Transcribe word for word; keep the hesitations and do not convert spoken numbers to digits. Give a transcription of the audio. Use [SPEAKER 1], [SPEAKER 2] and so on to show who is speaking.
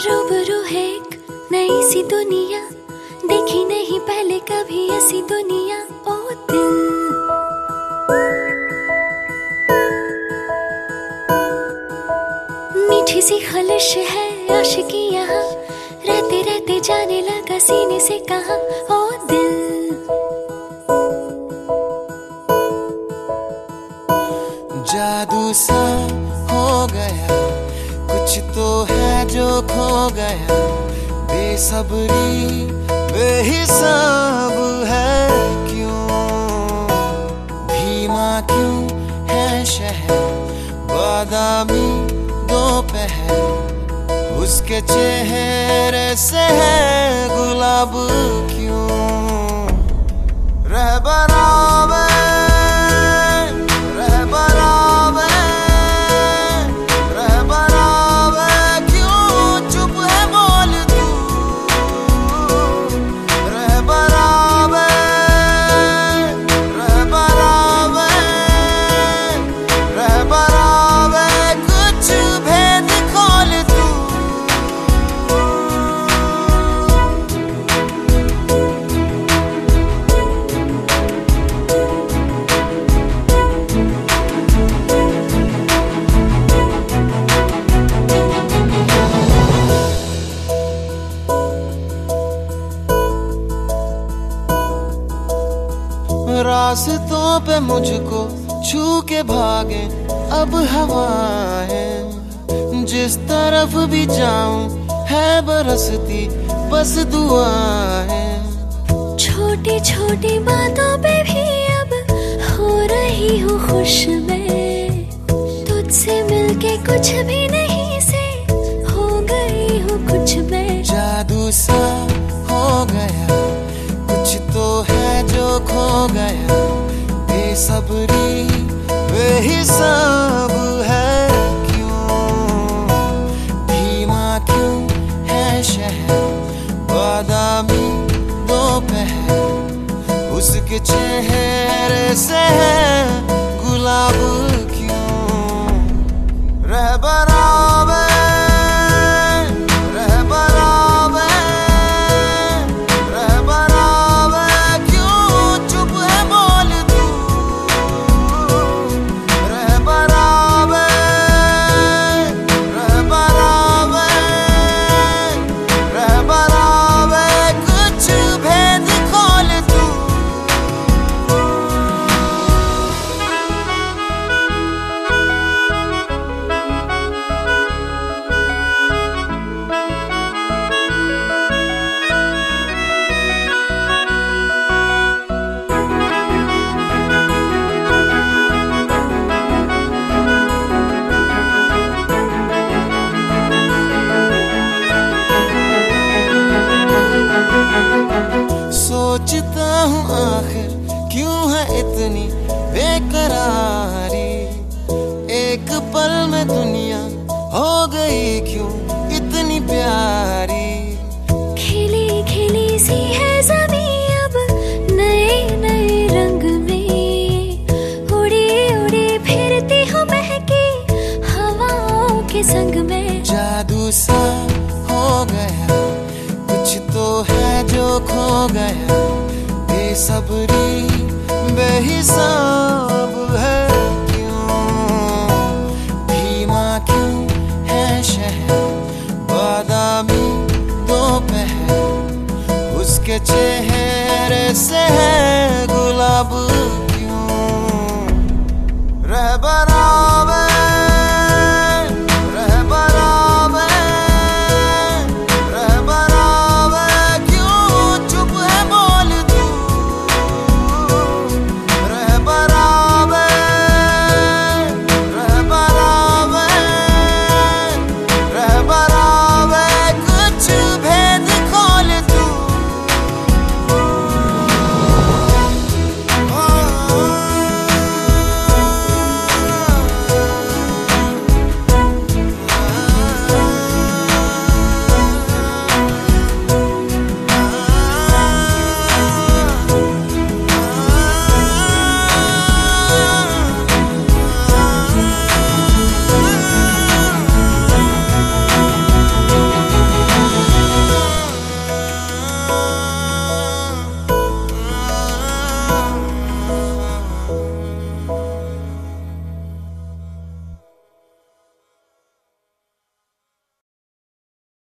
[SPEAKER 1] रूबरू है एक नई सी दुनिया, देखी नहीं पहले कभी ऐसी दुनिया। ओ दिल मीठी सी खलिश है आशिकी यहाँ, रहते रहते जाने लगा सीने से कहाँ। ओ दिल
[SPEAKER 2] जादू सा हो गया, कुछ तो है जो खो गया। बेसब्री बेहिसाब है क्यों, धीमा क्यों है शहर, बादामी दोपहर। उसके चेहरे से है गुलाब क्यों, रहबरा में रास्तों पे मुझको छू के भागे अब हवाएं, जिस तरफ भी जाऊं है बरसती बस दुआएं।
[SPEAKER 1] छोटी छोटी बातों पे भी अब हो रही हूँ खुश मैं, तुझसे मिलके कुछ भी नहीं से हो गई हूँ कुछ मैं।
[SPEAKER 2] जादू सा हो गया, कुछ तो है जो खो गया। बेसब्री बेहिसाब है क्यों, धीमा क्यों है शहर, बादामी दोपहर। उसके चेहरे से है गुलाब क्यों, रहबरा सोचता हूँ आखिर क्यों है इतनी बेकरारी, एक पल में दुनिया हो गई क्यों इतनी प्यारी।
[SPEAKER 1] खिली खिली सी है ज़मीं अब नए नए रंग में, उड़ी उड़ी फिरती हूँ महकी हवाओं के संग में।
[SPEAKER 2] जादू सा हो गया, कुछ तो है जो खो गया। बेसब्री बेहिसाब